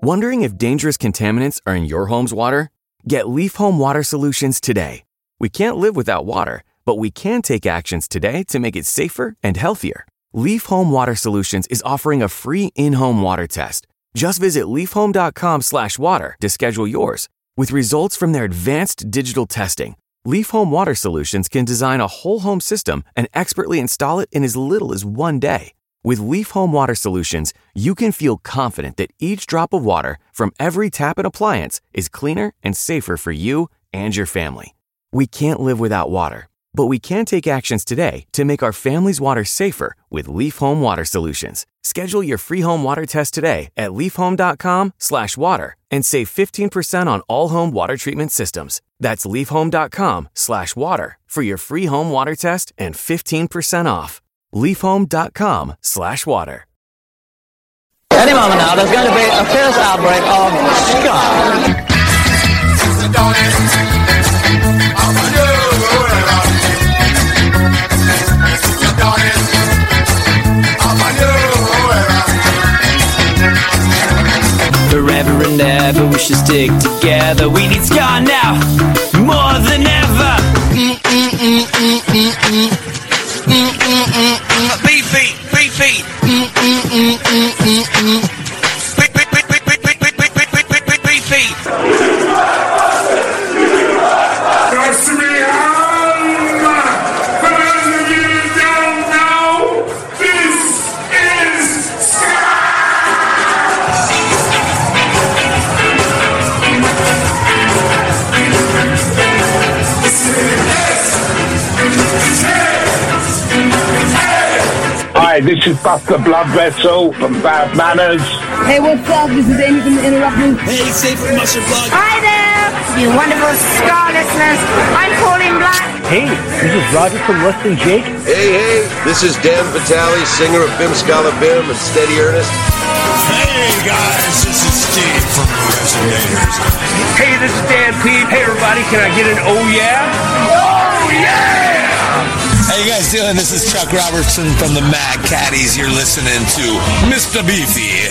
Wondering if dangerous contaminants are in your home's water? Get Leaf Home Water Solutions today. We can't live without water, but we can take actions today to make it safer and healthier. Leaf Home Water Solutions is offering a free in-home water test. Just visit leafhome.com/water to schedule yours. With results from their advanced digital testing, Leaf Home Water Solutions can design a whole home system and expertly install it in as little as 1 day. With Leaf Home Water Solutions, you can feel confident that each drop of water from every tap and appliance is cleaner and safer for you and your family. We can't live without water, but we can take actions today to make our family's water safer with Leaf Home Water Solutions. Schedule your free home water test today at leafhome.com/water and save 15% on all home water treatment systems. That's leafhome.com/water for your free home water test and 15% off. leafhome.com/water. Any moment now, there's going to be a fierce outbreak of ska. Forever and ever, we should stick together. We need ska now, more than ever. Beefy, beefy. Beefy. Hi, this is Buster Blood Vessel from Bad Manners. Hey, what's up? This is Amy from the Interrupters. Hey, Safe from Muscle Plug. Hi there, you wonderful ska listeners. I'm Pauline Black. Hey, this is Roger from Western Jake. Hey, this is Dan Vitale, singer of Bim Scala Bim and Steady Ernest. Hey guys, this is Steve from the Resonators. Hey, this is Dan Pete. Hey, everybody, can I get an oh yeah? Oh yeah! How you guys doing? This is Chuck Robertson from the Mad Caddies. You're listening to Mr. Beefy.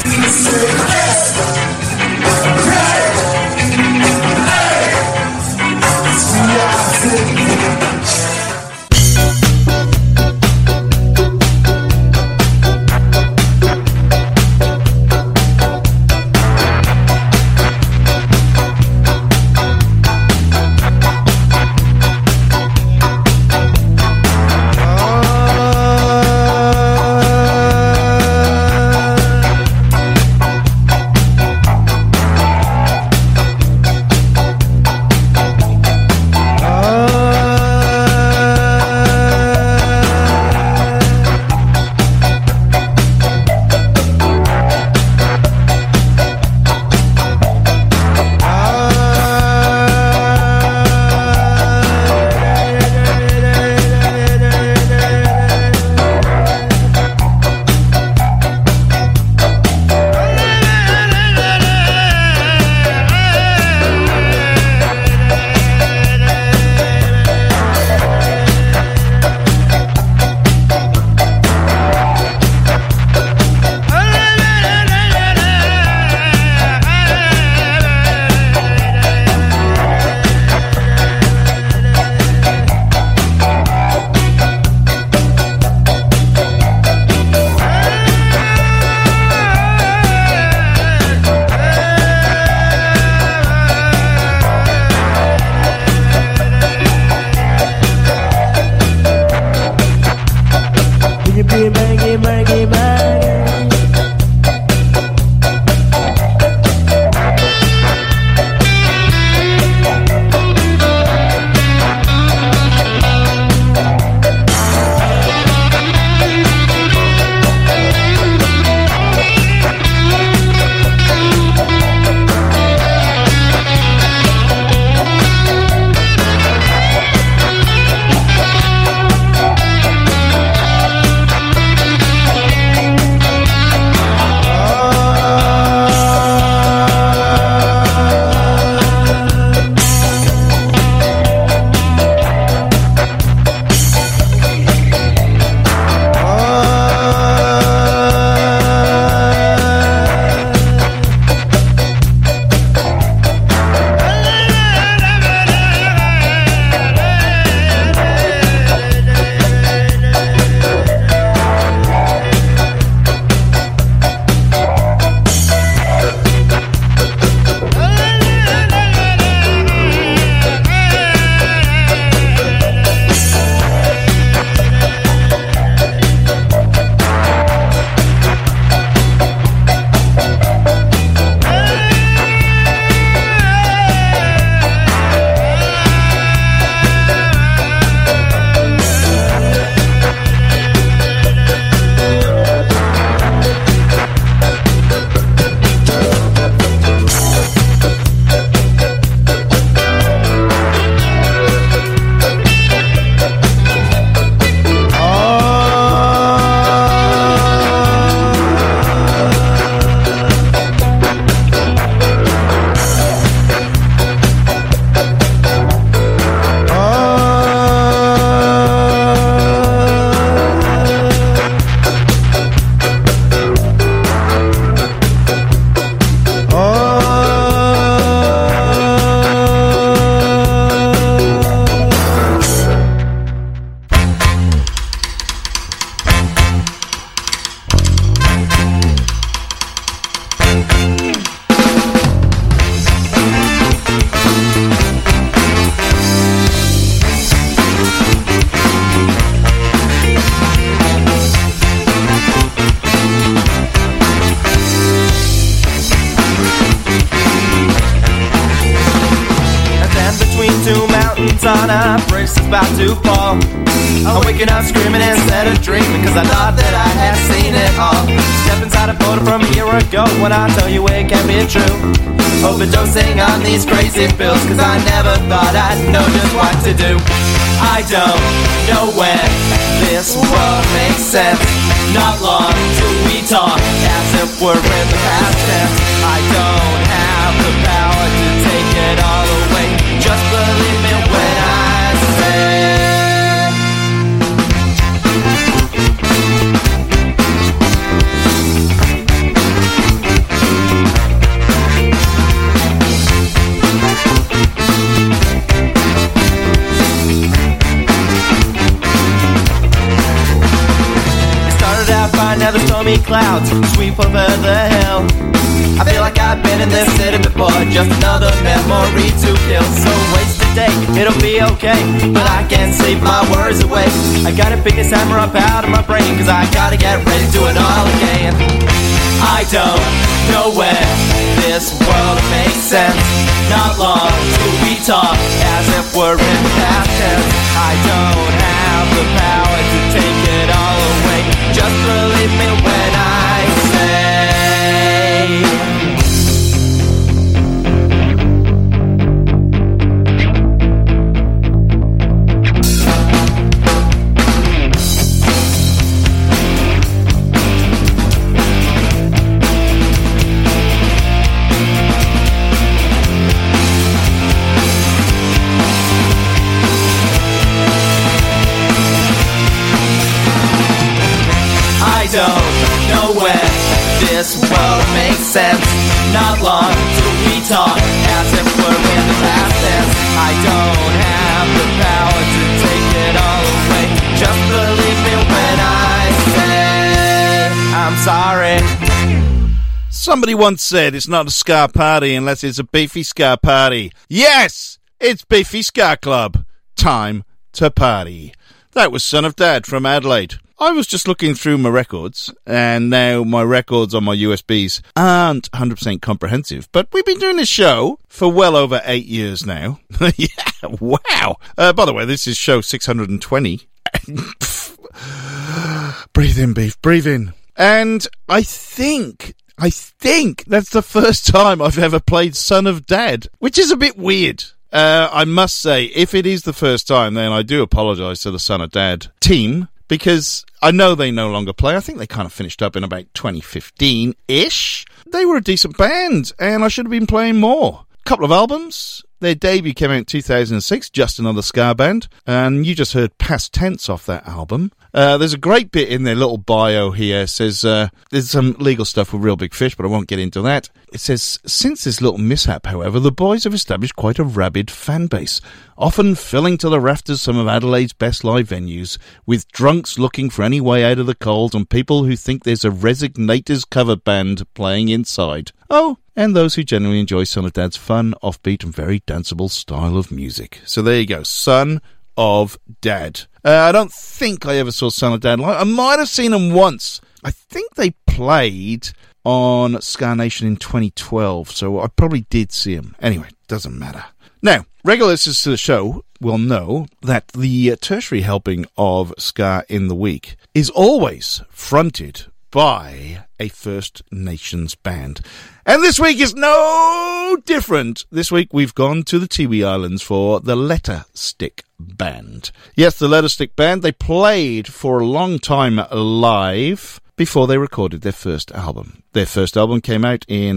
about to fall. I'm waking up screaming instead of dreaming, cause I thought that I had seen it all. Step inside a photo from a year ago, when I tell you it can't be true. Overdosing on these crazy pills, cause I never thought I'd know just what to do. I don't know when this world makes sense. Not long till we talk as if we're in the past tense. I don't have the power to take it all away. Just believe me when I say by now the stormy clouds sweep over the hill. I feel like I've been in this city before, just another memory to kill. So waste a day, it'll be okay, but I can't sleep my worries away. I gotta pick this hammer up out of my brain, cause I gotta get ready to do it all again. I don't know when this world makes sense. Not long till we talk as if we're in the past tense. I don't have the power to take it all away. Just believe me when I say I don't know when this world makes sense. Not long till we talk as if we're in the past tense. I don't have the power to take it all away. Just believe me when I say I'm sorry. Somebody once said it's not a ska party unless it's a beefy ska party. Yes, it's Beefy Ska Club. Time to party. That was Son of Dad from Adelaide. I was just looking through my records, and now my records on my USBs aren't 100% comprehensive, but we've been doing this show for well over 8 years now. Yeah, wow. By the way, this is show 620. Breathe in, Beef, breathe in. And I think that's the first time I've ever played Son of Dad, which is a bit weird. I must say, if it is the first time, then I do apologise to the Son of Dad team, because I know they no longer play. I think they kind of finished up in about 2015-ish. They were a decent band, and I should have been playing more. Couple of albums. Their debut came out in 2006, Just Another Ska Band, and you just heard Past Tense off that album. There's a great bit in their little bio here. It says, there's some legal stuff with Real Big Fish, but I won't get into that. It says, since this little mishap, however, the boys have established quite a rabid fan base, often filling to the rafters some of Adelaide's best live venues, with drunks looking for any way out of the cold and people who think there's a Resignators cover band playing inside. Oh, and those who genuinely enjoy Son of Dad's fun, offbeat and very danceable style of music. So there you go, Son of Dad. I don't think I ever saw Son of Dad live. I might have seen them once. I think they played on Ska Nation in 2012, so I probably did see them. Anyway, doesn't matter. Now, regular listeners to the show will know that the tertiary helping of Ska in the Week is always fronted by a First Nations band. And this week is no different. This week we've gone to the Tiwi Islands for the Letter Stick Band. Yes, the Letter Stick Band, they played for a long time live before they recorded their first album. Their first album came out in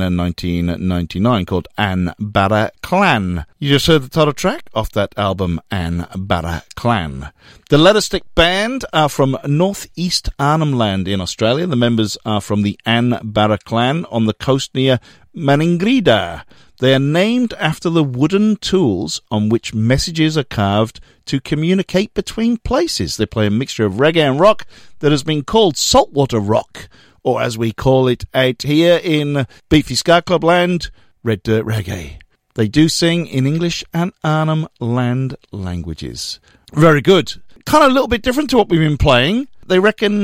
1999 called An Bara Clan. You just heard the title track off that album, An Bara Clan. The Letter Stick Band are from northeast Arnhem Land in Australia. The members are from the An Bara Clan on the coast near Maningrida. They are named after the wooden tools on which messages are carved to communicate between places. They play a mixture of reggae and rock that has been called saltwater rock, or as we call it out here in Beefy Ska Club land, red dirt reggae. They do sing in English and Arnhem Land languages. Very good. Kind of a little bit different to what we've been playing. They reckon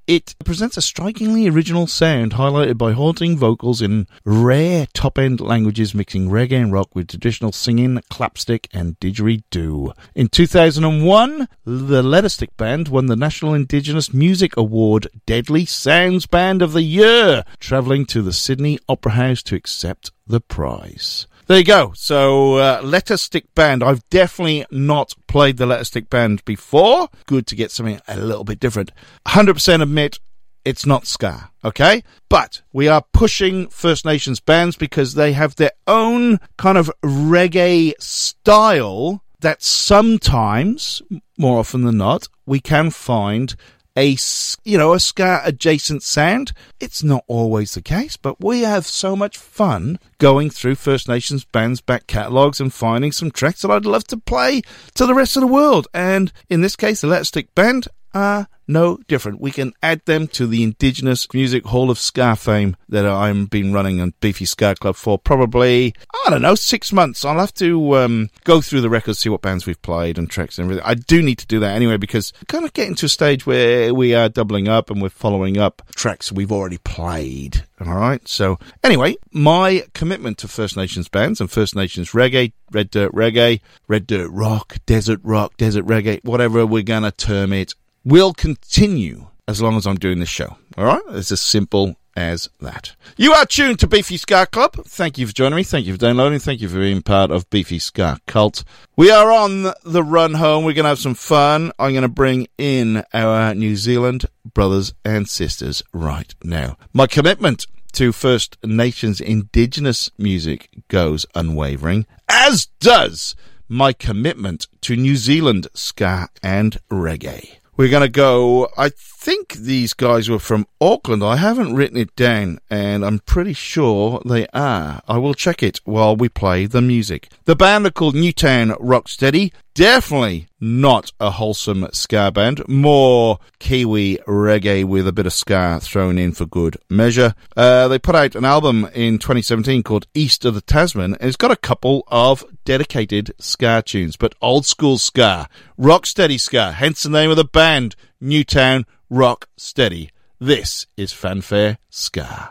It presents a strikingly original sound highlighted by haunting vocals in rare top-end languages mixing reggae and rock with traditional singing, clapstick and didgeridoo. In 2001, the Leatherstick Band won the National Indigenous Music Award Deadly Sounds Band of the Year, travelling to the Sydney Opera House to accept the prize. There you go. So, Leatherstick Band. I've definitely not played the Leatherstick Band before. Good to get something a little bit different. 100% admit it's not ska, okay? But we are pushing First Nations bands because they have their own kind of reggae style that sometimes, more often than not, we can find a ska adjacent sound. It's not always the case, but we have so much fun going through First Nations bands' back catalogues and finding some tracks that I'd love to play to the rest of the world. And in this case, the Leatherstick Band are no different. We can add them to the Indigenous Music Hall of Ska fame that I've been running on Beefy Ska Club for probably, 6 months. I'll have to go through the records, see what bands we've played and tracks and everything. I do need to do that anyway because we're kind of getting to a stage where we are doubling up and we're following up tracks we've already played. All right. So anyway, my commitment to First Nations bands and First Nations reggae, Red Dirt rock, desert reggae, whatever we're going to term it, will continue as long as I'm doing this show. All right? It's as simple as that. You are tuned to Beefy Ska Club. Thank you for joining me. Thank you for downloading. Thank you for being part of Beefy Ska Cult. We are on the run home. We're going to have some fun. I'm going to bring in our New Zealand brothers and sisters right now. My commitment to First Nations Indigenous music goes unwavering, as does my commitment to New Zealand ska and reggae. We're going to go, I think these guys were from Auckland. I haven't written it down, and I'm pretty sure they are. I will check it while we play the music. The band are called Newtown Rocksteady. Definitely not a wholesome ska band. More Kiwi reggae with a bit of ska thrown in for good measure. They put out an album in 2017 called East of the Tasman, and it's got a couple of dedicated ska tunes, but old school ska, rocksteady ska, hence the name of the band, Newtown Rocksteady. This is Fanfare Ska.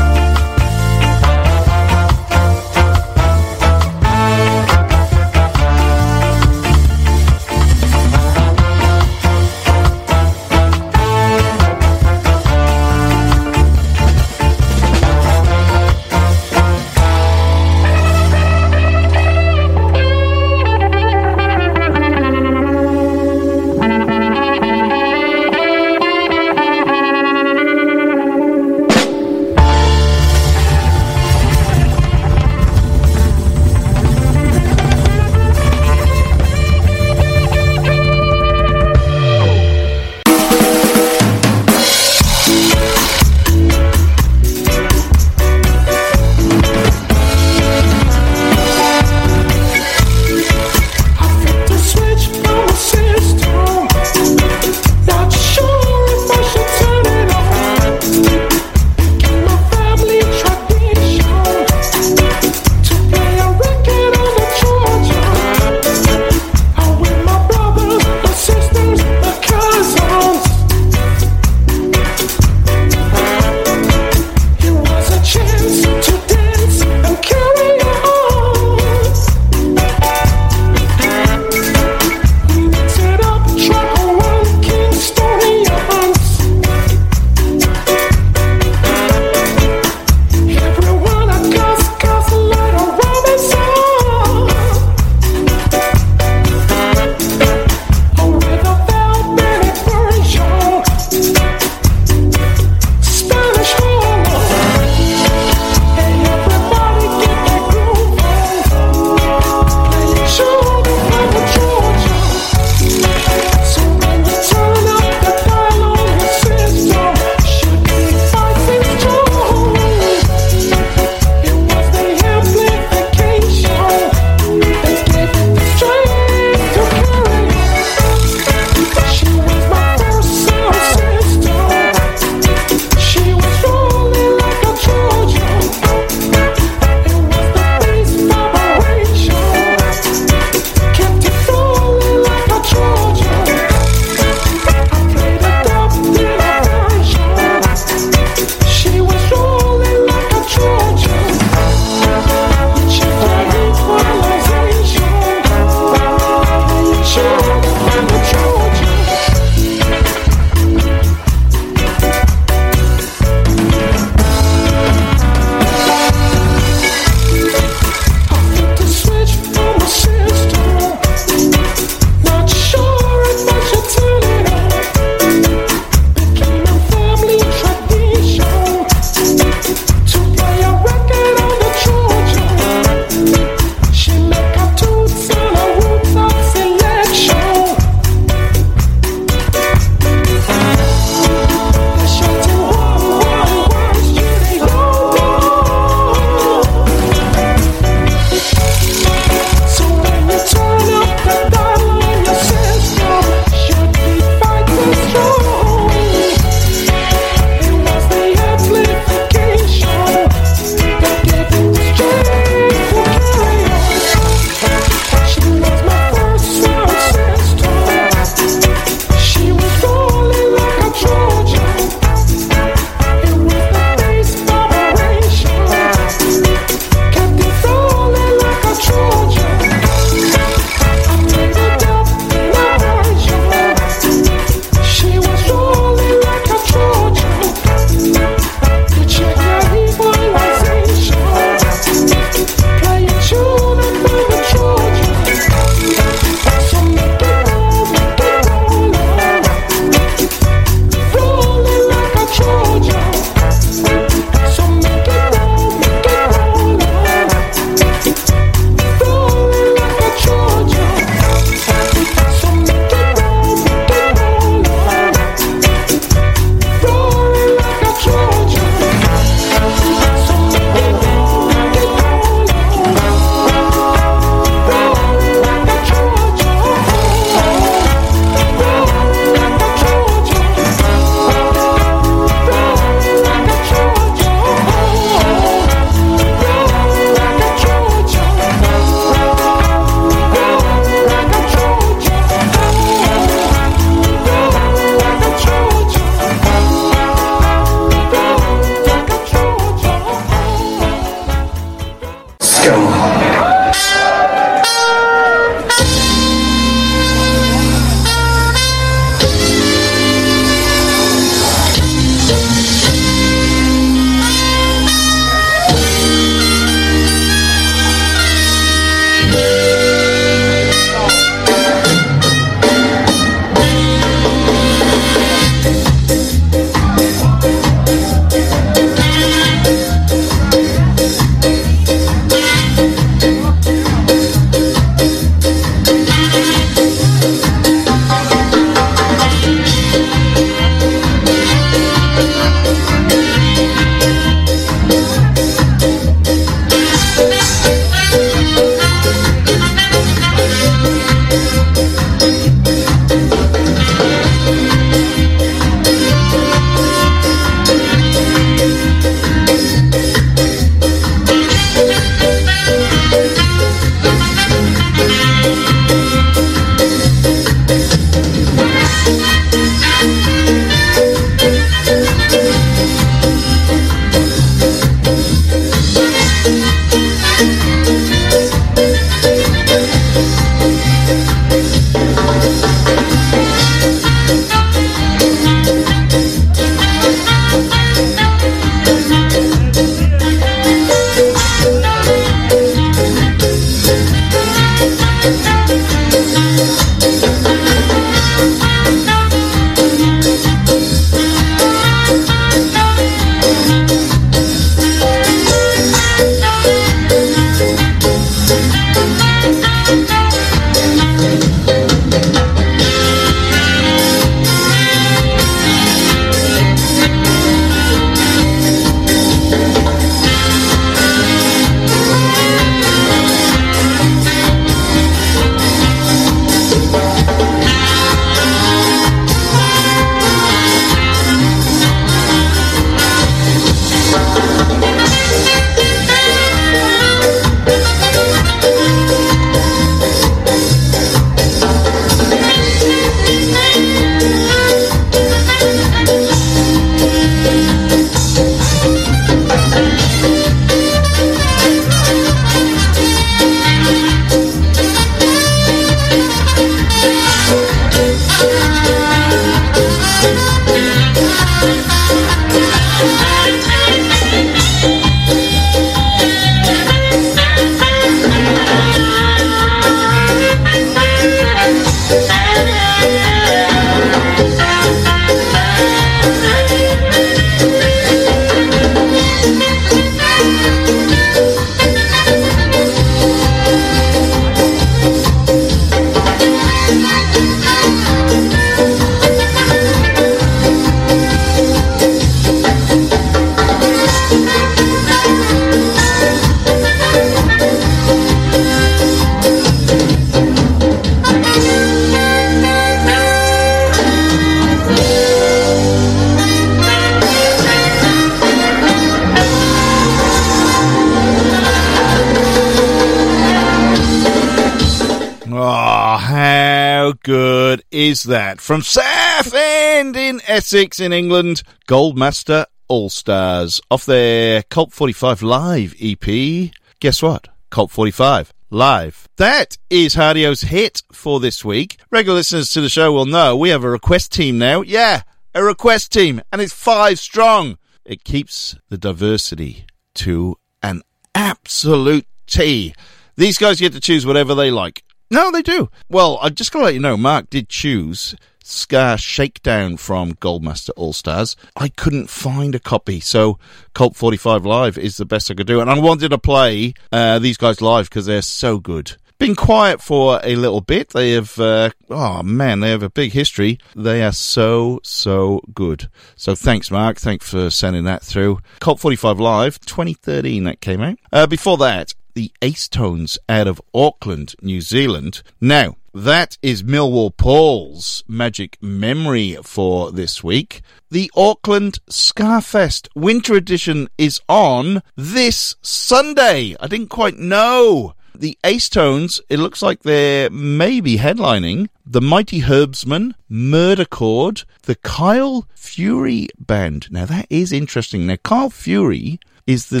is that? From Southend in Essex in England, Goldmaster All-Stars off their Cult 45 Live EP. Guess what? Cult 45 Live. That is Hardio's hit for this week. Regular listeners to the show will know we have a request team now. Yeah, a request team, and it's 5 strong. It keeps the diversity to an absolute T. These guys get to choose whatever they like. No, they do. Well, I just got to let you know, Mark did choose Ska Shakedown from Goldmaster All-Stars. I couldn't find a copy, so Cult 45 Live is the best I could do. And I wanted to play these guys live because they're so good. Been quiet for a little bit. They have, they have a big history. They are so good. So thanks, Mark. Thanks for sending that through. Cult 45 Live, 2013 that came out. Before that, the Acetones out of Auckland, New Zealand. Now, that is Millwall Paul's Magic Memory for this week. The Auckland Scarfest Winter Edition is on this Sunday. I didn't quite know. The Acetones, it looks like they're maybe headlining the Mighty Herbsmen, Murder Chord, the Kyle Fury Band. Now, that is interesting. Now, Kyle Fury is the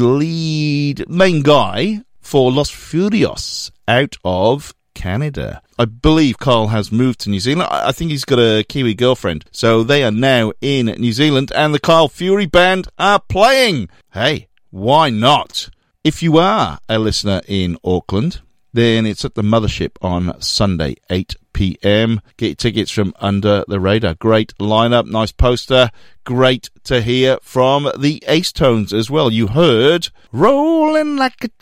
main guy for Los Furios out of Canada. I believe Kyle has moved to New Zealand. I think he's got a Kiwi girlfriend. So they are now in New Zealand and the Kyle Fury Band are playing. Hey, why not? If you are a listener in Auckland, then it's at the Mothership on Sunday, 8 p.m. Get your tickets from Under the Radar. Great lineup, nice poster. Great to hear from the Acetones as well. You heard Rolling Like a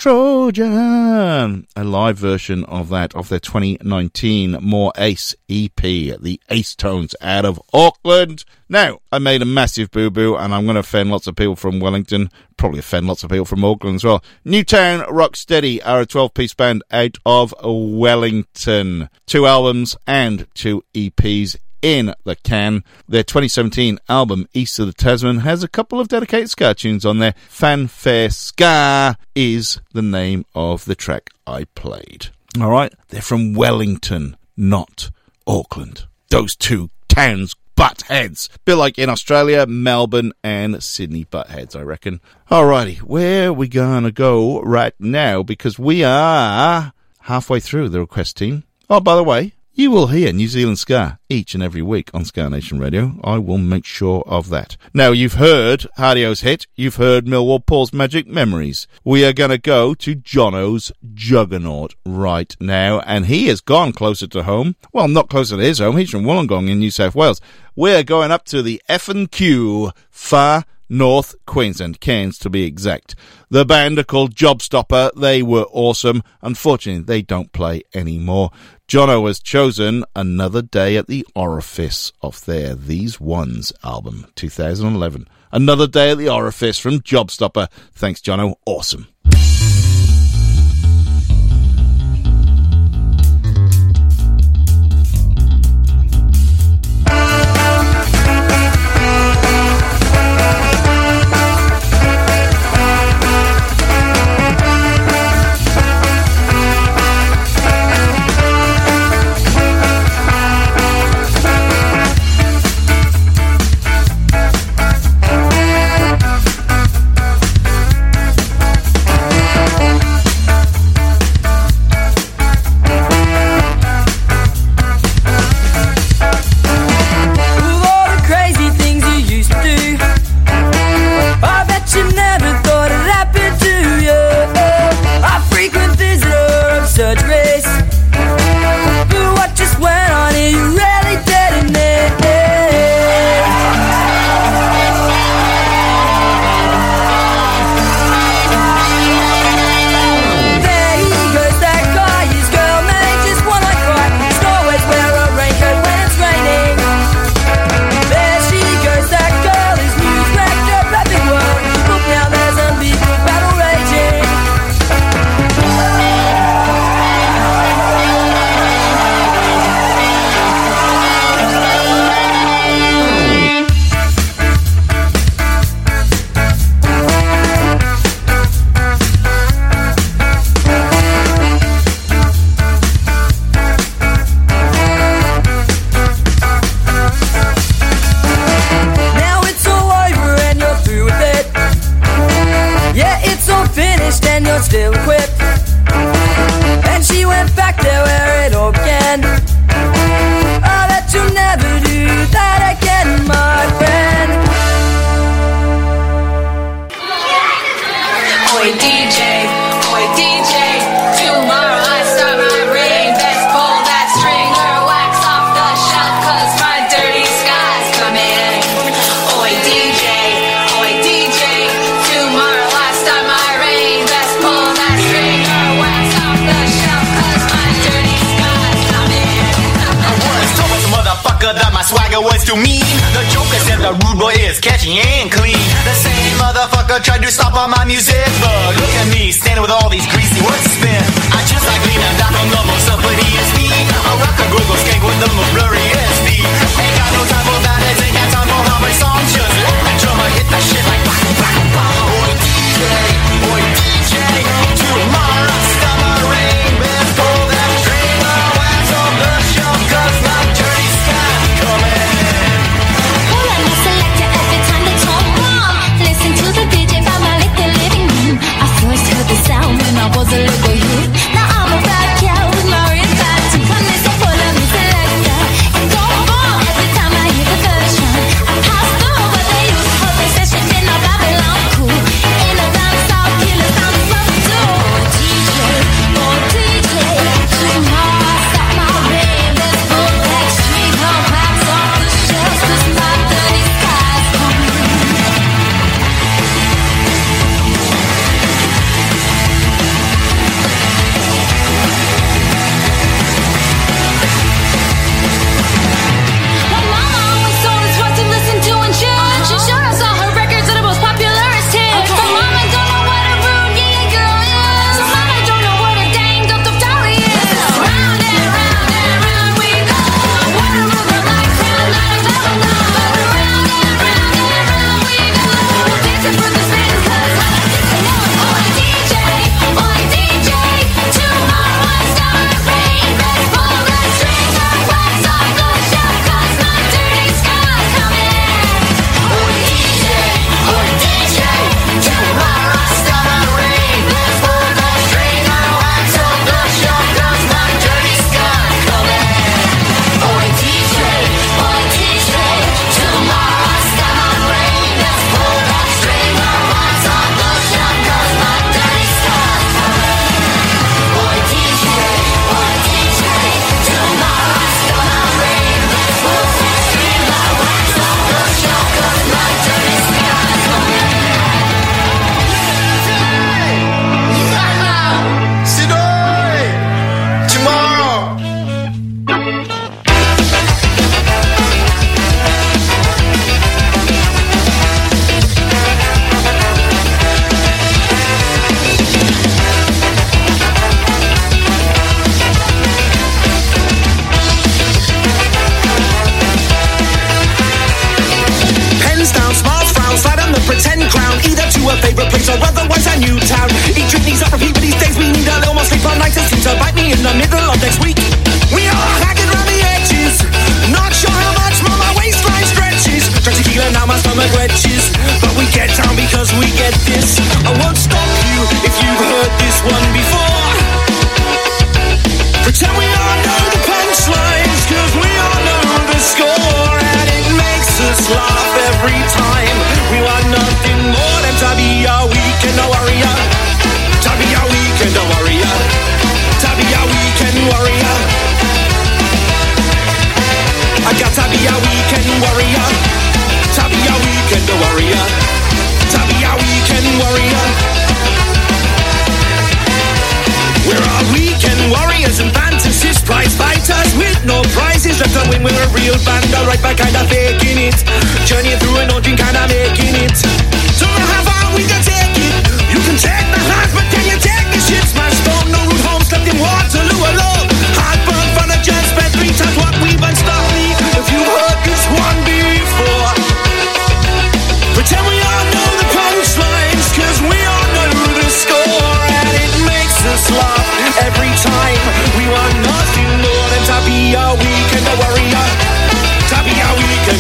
Trojan, a live version of that, of their 2019 More Ace EP, the Acetones out of Auckland. Now, I made a massive boo-boo, and I'm going to offend lots of people from Wellington, probably offend lots of people from Auckland as well. Newtown Rocksteady are a 12-piece band out of Wellington. 2 albums and 2 EPs in the can. Their 2017 album, East of the Tasman, has a couple of dedicated ska tunes on there. Fanfare Ska is the name of the track I played. All right, they're from Wellington, not Auckland. Those 2 towns butt heads. Bit like in Australia, Melbourne and Sydney butt heads, I reckon. Alrighty, where are we gonna go right now? Because we are halfway through the request team. Oh, by the way, you will hear New Zealand Ska each and every week on Ska Nation Radio. I will make sure of that. Now, you've heard Hardio's hit. You've heard Millwall Paul's Magic Memories. We are going to go to Jono's Juggernaut right now, and he has gone closer to home. Well, not closer to his home. He's from Wollongong in New South Wales. We're going up to the F&Q, far North Queensland, Cairns to be exact. The band are called Jobstopper. They were awesome. Unfortunately, they don't play anymore. Jono has chosen Another Day at the Orifice off their These Ones album, 2011. Another Day at the Orifice from Jobstopper. Thanks, Jono. Awesome. still mean. The Joker said the rude boy is catchy and clean. The same motherfucker tried to stop all my music, but look at me, standing with all these greasy words to spin. I just like lean and down on the most up with ESP. I rock a go-go skank with the most blurry SD. Ain't got no time for ballads, ain't got time for how many songs. Just let the drummer hit that shit like bang, bang, bang. Boy DJ, tomorrow stop my rain. Best pull that trailer, wax on the show, cause my dirty sky's coming. Well, I'm a selector every time they talk wrong. Listen to the DJ by my little living room. I first heard the sound when I was a little youth. Now I'm a fat cow with my wrist back to come this up full of me selector. It goes wrong every time I hear the version. I pass through what they use for the session, then I Babylon cool. In a dance I'll kill a sound from the door. DJ, tomorrow I stop my rain. Let's go back street, no wax off the shelves, cause my dirty sky's coming. My mama always told us what to listen to in church. She showed us all her records of the most popularest hits. But mama don't know what a rude gay girl is. Mama don't know what a danged up dolly is. Round and round and round we go. What a river like crown, not a cloud, no. Round and round and round we go. Dancing for the spin, cause I like it so long. Oi DJ, tomorrow I stop my rain. Let's pull the strings of wax off the shelf, cause my dirty sky's coming. Oi DJ, tomorrow I stop my rain. Let's pull the strings of wax off the shelf, cause my dirty sky's coming. Oi DJ, tomorrow I stop my rain. Let's pull the string of wax off the shelf, cause my dirty sky's coming. Oi DJ, tomorrow I stop my rain. Let's pull the string of wax off the shelf, cause my dirty sky's coming. Sidoi, tomorrow. Pens down, smiles, frowns, slide on the pretend crown. Either to a favourite place or otherwise a new town. Each week needs up repeat, but these days we need a little more sleep on nights. It seems to bite me in the middle of next week. We are hacking round the edges, not sure how much more my waistline stretches. Try tequila, now my stomach retches, but we get down because we get this. I won't stop you if you've heard this one before. Pretend we all know the punchlines, cause we all know the score, and it makes us laugh every time. We want nothing more than to be our weekend warrior. To be our weekend warrior. To be our weekend warrior. I got to be our weekend warrior. To be our weekend warrior. To be our weekend warrior. We're our weekend warriors and fantasists, prize fighters with no prizes left to win. We're a real band, alright, but kinda faking it. Journeying through an ocean, kinda making it. So how far we can take it? You can take the heart, but can you take the shit? Smash stone, no root home, slept in Waterloo alone. Heartburn, fun, and just spent 3 times what we've been stopped me. If you've heard this one before, pretend we all know the punchlines, cause we all know the score, and it makes us laugh every time. We want nothing more than to be our weekend warrior. To be our weekend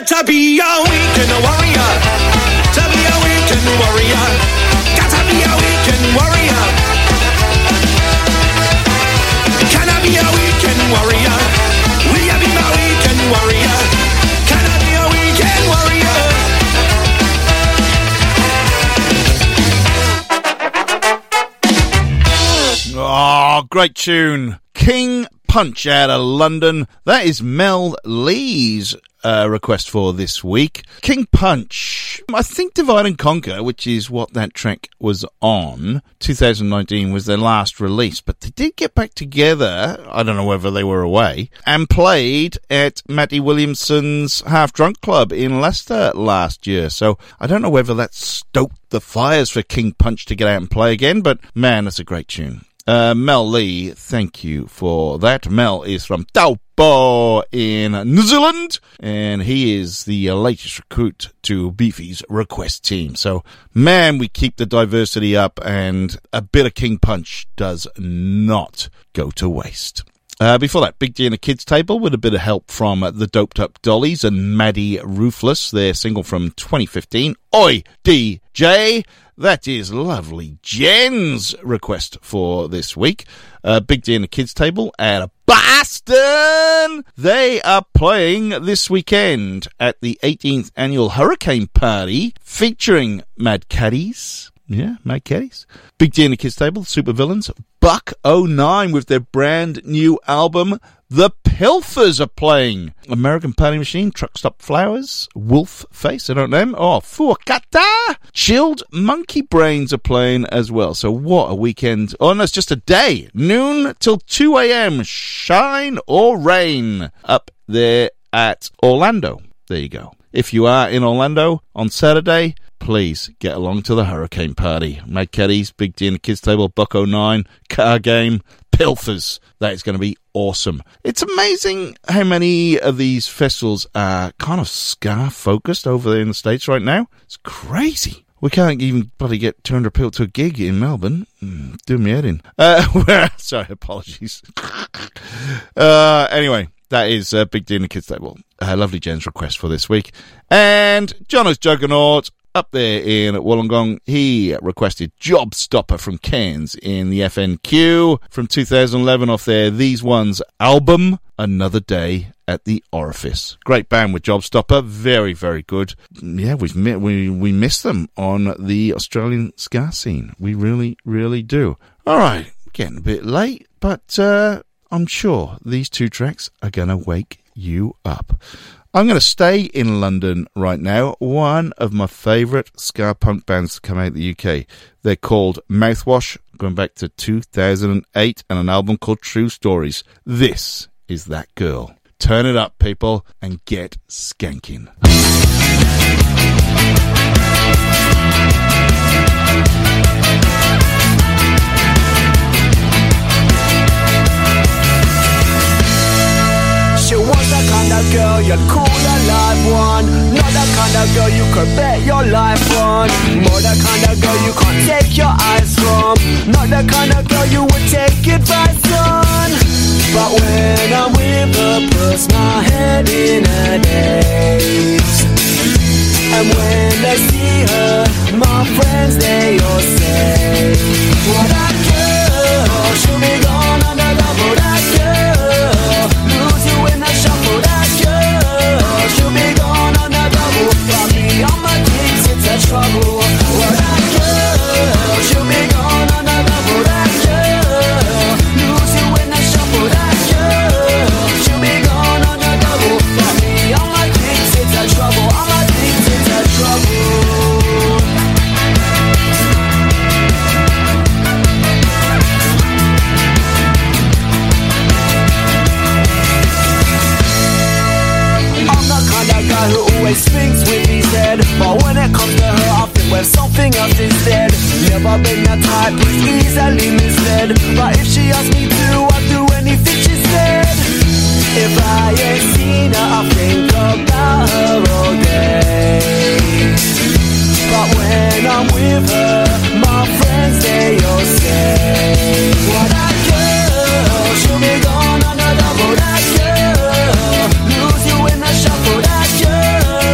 Gotta be a weekend warrior. To be a weekend warrior. Gotta be a weekend warrior. Can I be a weekend warrior? Will you be my weekend warrior? Can I be a weekend warrior? Oh, great tune. King Punch out of London. That is Mel Lee's request for this week. King Punch. I think Divide and Conquer, which is what that track was on, 2019 was their last release, but they did get back together, I don't know whether they were away, and played at Matty Williamson's Half Drunk Club in Leicester last year. So I don't know whether that stoked the fires for King Punch to get out and play again, but man, that's a great tune. Mel Lee, thank you for that. Mel is from Taupo in New Zealand, and he is the latest recruit to Beefy's request team. So, man, we keep the diversity up, and a bit of King Punch does not go to waste. Before that, Big D and the Kids Table with a bit of help from the Doped Up Dollies and Maddie Ruthless, their single from 2015, Oi DJ. That is lovely Jen's request for this week. Big D and the Kids Table at Boston. They are playing this weekend at the 18th Annual Hurricane Party featuring Mad Caddies. Yeah, Mad Caddies. Big D and the Kids Table, Super Villains. Buck 09 with their brand new album, The Pilfers, are playing. American Party Machine, Truck Stop Flowers, Wolf Face, I don't know them. Oh, Fuakata. Chilled Monkey Brains are playing as well. So what a weekend. Oh, no, it's just a day. Noon till 2 a.m. Shine or rain up there at Orlando. There you go. If you are in Orlando on Saturday, please get along to the Hurricane Party. Mad Caddies, Big D and the Kids Table, Buck 09, Car Game, Pilfers. That is going to be awesome. It's amazing how many of these festivals are kind of ska-focused over there in the States right now. It's crazy. We can't even bloody get 200 people to a gig in Melbourne. Do me head in. Sorry, apologies. Anyway, that is Big D and the Kids Table. Lovely Jen's request for this week. And Jono's Juggernaut, up there in Wollongong, he requested Job Stopper from Cairns in the FNQ from 2011 off their These Ones album, Another Day at the Orifice. Great band with Job Stopper, very, very good. Yeah, we miss them on the Australian ska scene. We really, really do. All right, getting a bit late, but I'm sure these two tracks are going to wake you up. I'm going to stay in London right now. One of my favourite ska punk bands to come out of the UK. They're called Mouthwash, going back to 2008, and an album called True Stories. This is that girl. Turn it up, people, and get skanking. She was the kind of girl you'd call a live one. Not the kind of girl you could bet your life on. More the kind of girl you can't take your eyes from. Not the kind of girl you would take advice on. But when I'm with her, puts my head in a daze. And when they see her, my friends, they all say, what a girl, she'll be gone on the double, that girl. Lose you in the shuffle, that girl. She'll be gone on the double. Got me on my knees, it's a trouble. What a girl, she'll be gone on the double, that girl. Lose you in the shuffle, that girl. She'll be gone on the double. Got me on my knees, it's a trouble. On my knees, it's a trouble. Who always thinks with his head, but when it comes to her, I think we're something else instead. Never been the type who's easily misled, but if she asks me to, I'll do anything she said. If I ain't seen her, I think about her all day. But when I'm with her, my friends, they all say, what a girl, she'll be gone on the double, that girl. Lose you in the shuffle, that girl.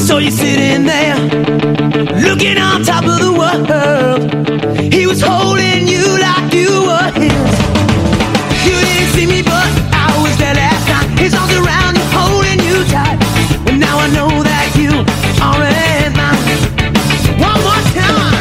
Saw you sitting there, looking on top of the world. He was holding you like you were his. You didn't see me, but I was there last night. His arms around you, holding you tight. And now I know that you already mine. One more time.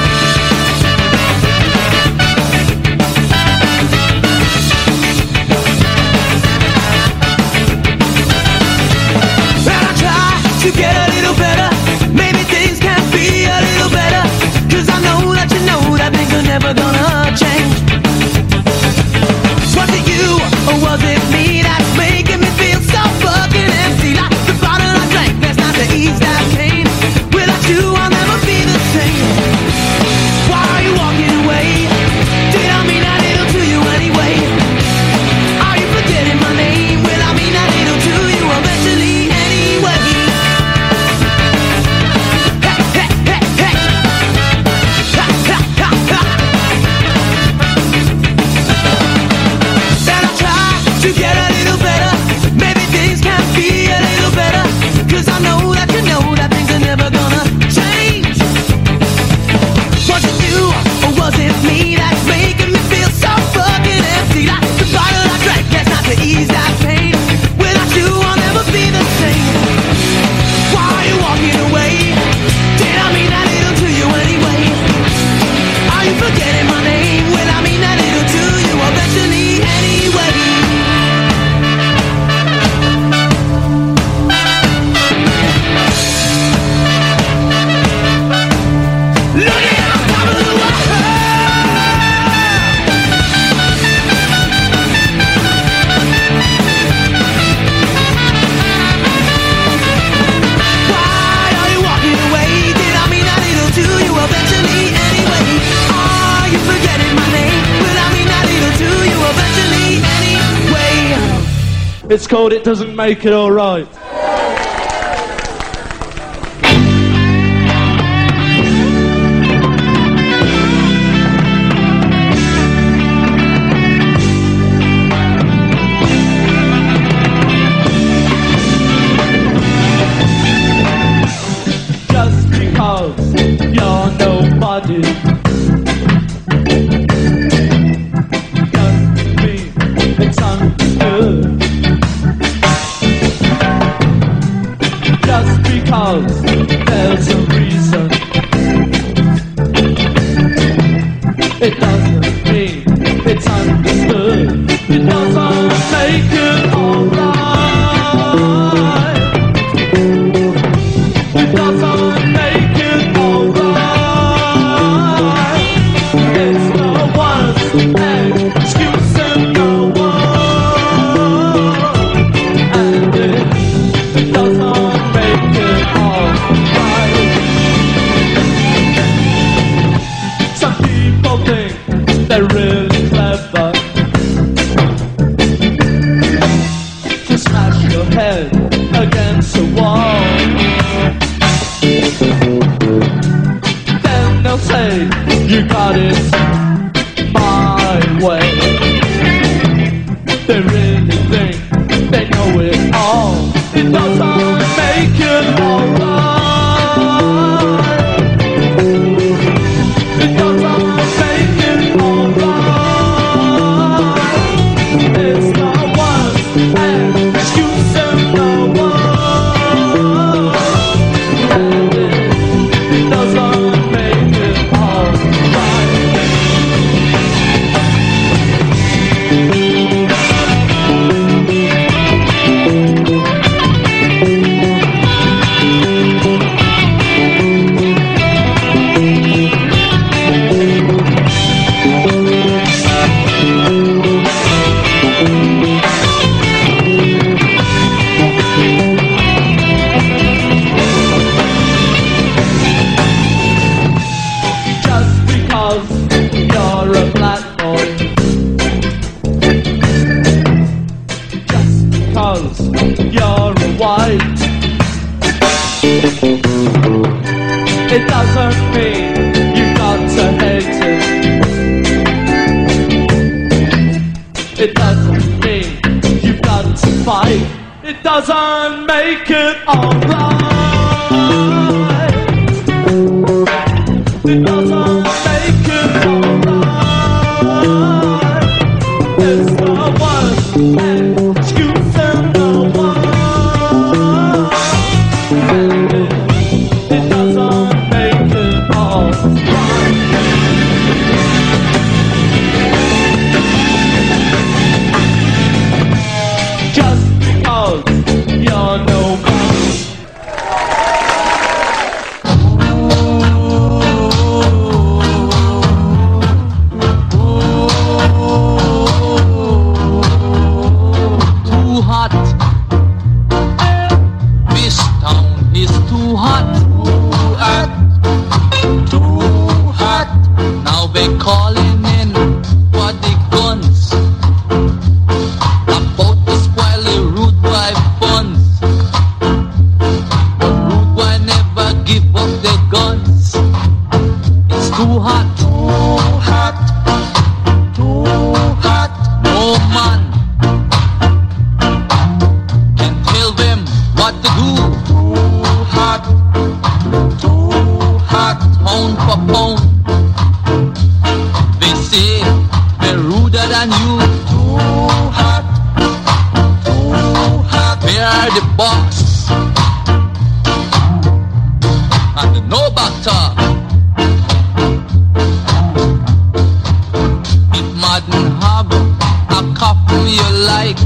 And I try to get a little better. Maybe things can be a little better. 'Cause I know that you know that things are never gonna change. Was it you or was it me that's making me feel so fucking empty? Like the bottle I drank last night to ease that pain. Without you I'll never be the same. Why are you walking away? Did I mean that little to you anyway? Are you forgetting my name? Will I mean that little to you eventually anyway? Hey, hey, hey, hey. Ha, ha, ha, ha. Then I try to get a little better. Maybe things can be a little better. 'Cause I know that you know that things are never gonna change. Was it you or was it me that's making me feel so fucking empty? Like the bottle I drank last night to ease that pain. Without you I'll never be the same. Why are you walking away? Did I mean that little to you anyway? Are you forgetting my name? Will I mean that little to you eventually anyway? Looking on top of the world. Why are you walking away? Did I mean that little to you eventually anyway? Are you forgetting my name? Will I mean that little to you eventually anyway? It's called It Doesn't Make It Alright. Just because you're nobody doesn't mean it's understood. Just because there's a reason, it doesn't mean it's understood. It doesn't make it alright. It doesn't make it alright. It's the worst excuse in the world. And it doesn't make it alright. Some people think they're really clever to smash your head against a wall. Then they'll say you got it my way. They really think they know it all. It doesn't make it alright. It doesn't make it alright. It's the worst excuse in the world. And it doesn't make it alright. It doesn't mean you got to hate it. It doesn't mean you've got to fight. It doesn't make it alright. up their guns. It's too hot, too hot, too hot. No man can tell them what to do. Too hot, pound for pound. They say they're ruder than you. Too hot, they are the boss. And the no back talk. If Madden have a coffin you like,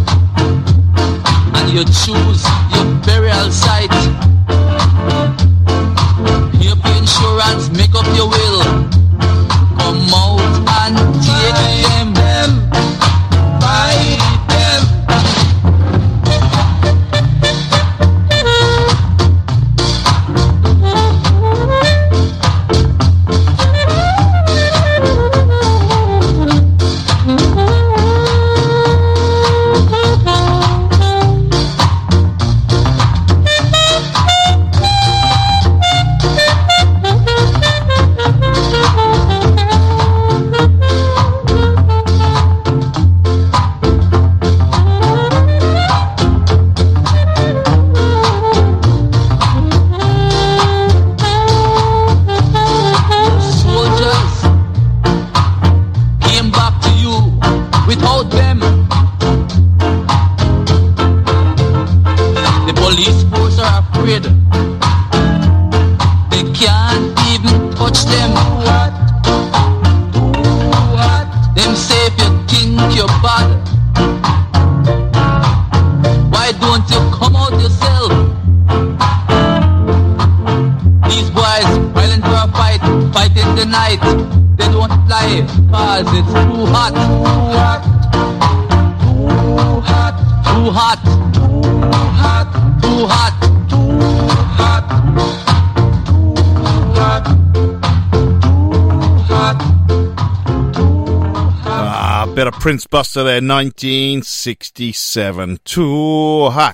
and you choose your burial site, pay up your insurance, make up your will, come out and take them, buy them. They can't even touch them. Them say if you think you're bad, why don't you come out yourself? These boys violent for a fight, fight in the night. They don't fly, cause it's too hot. Too hot, too hot, too hot, too hot, too hot. Bit of Prince Buster there, 1967. Too hot.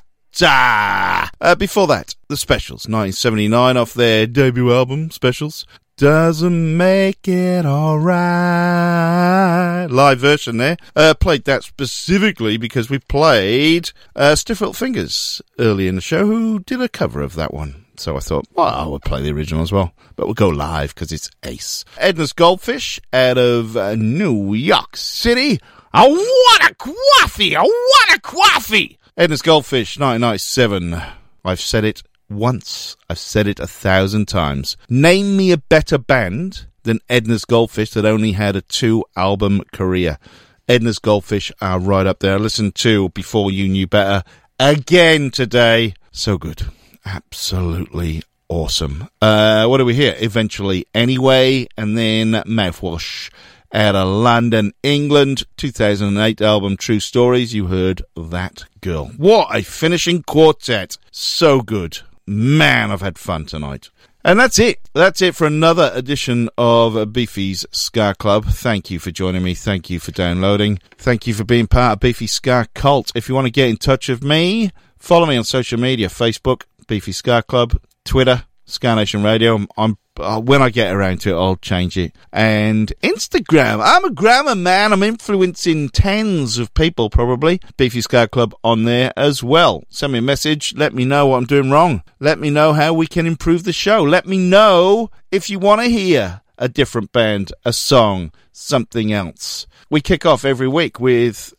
Before that, the Specials, 1979, off their debut album, Specials. Doesn't make it alright. Live version there. Played that specifically because we played Stiff Little Fingers early in the show, who did a cover of that one. So I thought, well, I would play the original as well. But we'll go live because it's ace. Edna's Goldfish out of New York City. I want a coffee! I want a coffee! Edna's Goldfish, 1997. I've said it once. I've said it 1,000 times. Name me a better band than Edna's Goldfish that only had a 2-album career. Edna's Goldfish are right up there. Listen to Before You Knew Better again today. So good. Absolutely awesome. What do we hear? Eventually Anyway, and then Mouthwash out of London, England, 2008 album True Stories. You heard That Girl. What a finishing quartet. So good. Man, I've had fun tonight. And that's it. That's it for another edition of Beefy's Ska Club. Thank you for joining me. Thank you for downloading. Thank you for being part of Beefy Ska Cult. If you want to get in touch with me, follow me on social media. Facebook, Beefy Ska Club. Twitter, Ska Nation Radio. When I get around to it, I'll change it. And Instagram. I'm a grammar man. I'm influencing tens of people, probably. Beefy Ska Club on there as well. Send me a message. Let me know what I'm doing wrong. Let me know how we can improve the show. Let me know if you want to hear a different band, a song, something else. We kick off every week with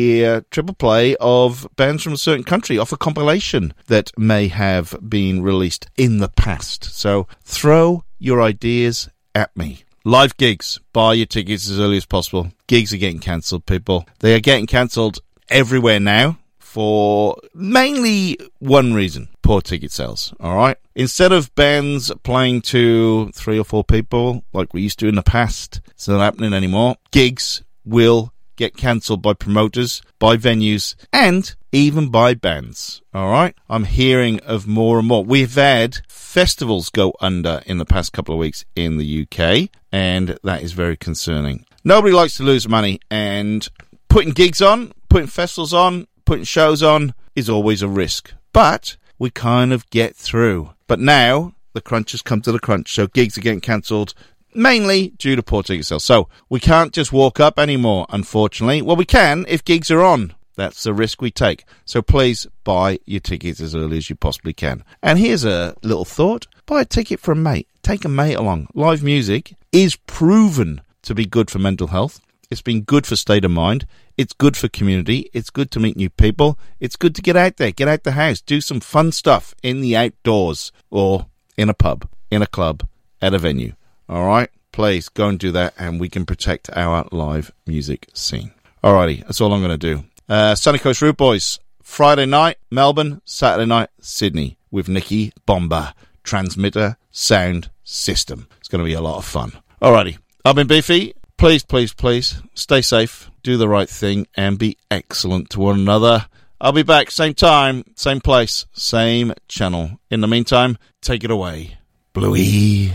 a triple play of bands from a certain country off a compilation that may have been released in the past. So throw your ideas at me. Live gigs. Buy your tickets as early as possible. Gigs are getting cancelled, people. They are getting cancelled everywhere now for mainly one reason. Poor ticket sales, all right? Instead of bands playing to 3 or 4 people like we used to in the past, it's not happening anymore. Gigs will get cancelled by promoters, by venues, and even by bands, all right? I'm hearing of more and more. We've had festivals go under in the past couple of weeks in the UK, and that is very concerning. Nobody likes to lose money, and putting gigs on, putting festivals on, putting shows on is always a risk. But we kind of get through. But now the crunch has come to the crunch. So gigs are getting cancelled, mainly due to poor ticket sales. So we can't just walk up anymore, unfortunately. Well, we can if gigs are on. That's the risk we take. So please buy your tickets as early as you possibly can. And here's a little thought. Buy a ticket for a mate. Take a mate along. Live music is proven to be good for mental health. It's been good for state of mind. It's good for community. It's good to meet new people. It's good to get out there, get out the house, do some fun stuff in the outdoors or in a pub, in a club, at a venue. All right? Please go and do that, and we can protect our live music scene. Alrighty, that's all I'm going to do. Sunny Coast Root Boys, Friday night, Melbourne, Saturday night, Sydney, with Nicky Bomber, Transmitter Sound System. It's going to be a lot of fun. Alrighty, I've been Beefy. Please, please, please, stay safe, do the right thing, and be excellent to one another. I'll be back, same time, same place, same channel. In the meantime, take it away, Bluey.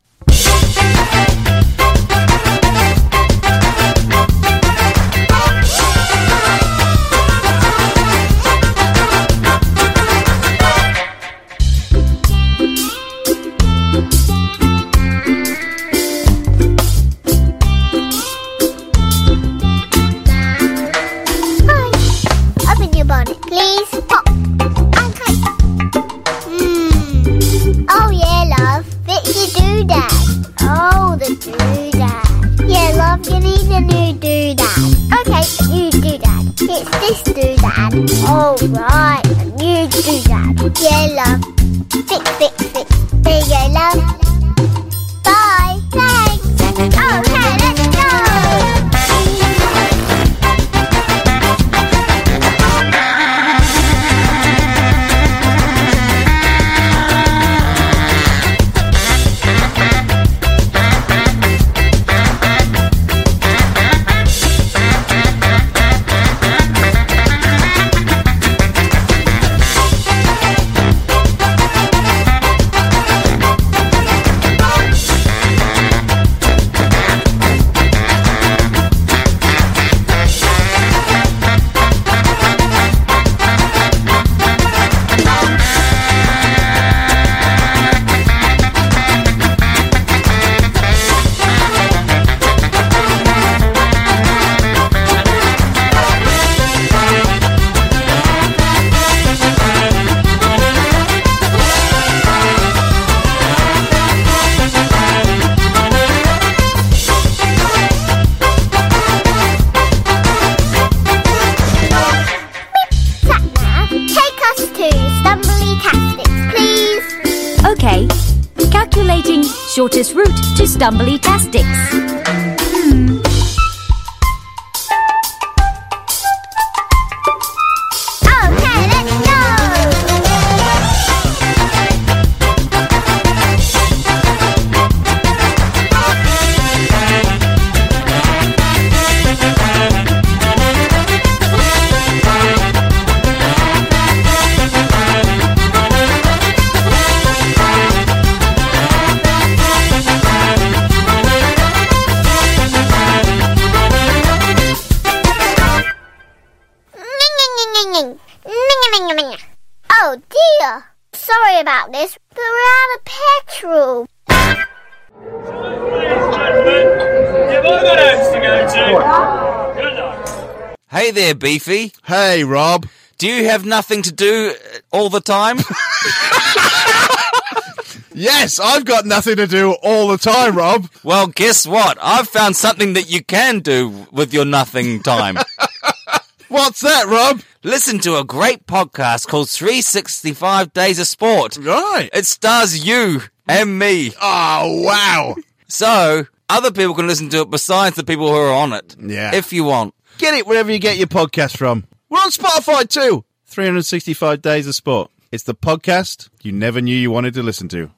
Please pop. Okay. Oh yeah, love. Fix your doodad. Oh, the doodad. Yeah, love, you need a new doodad. Okay, a new doodad. It's this doodad. Oh right, a new doodad. Yeah, love. Fix. There you go, love. Bye. Thanks. Okay, let's go. Shortest route to Stumbly-tastics. Oh dear. Sorry about this, but we're out of petrol. Hey there, Beefy. Hey, Rob. Do you have nothing to do all the time? Yes, I've got nothing to do all the time, Rob. Well, guess what? I've found something that you can do with your nothing time. What's that, Rob? Listen to a great podcast called 365 Days of Sport. Right. It stars you and me. Oh, wow. So, other people can listen to it besides the people who are on it. Yeah. If you want. Get it wherever you get your podcast from. We're on Spotify too. 365 Days of Sport. It's the podcast you never knew you wanted to listen to.